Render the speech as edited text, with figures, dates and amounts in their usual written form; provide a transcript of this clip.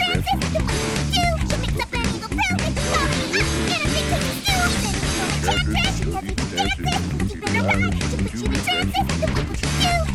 chances. Do what you do. She mix up an evil pill with the comedy up in a big tasty stew. Then you know the chances. She doesn't even dances. Keep it alive. She puts you in trances. Do what you do.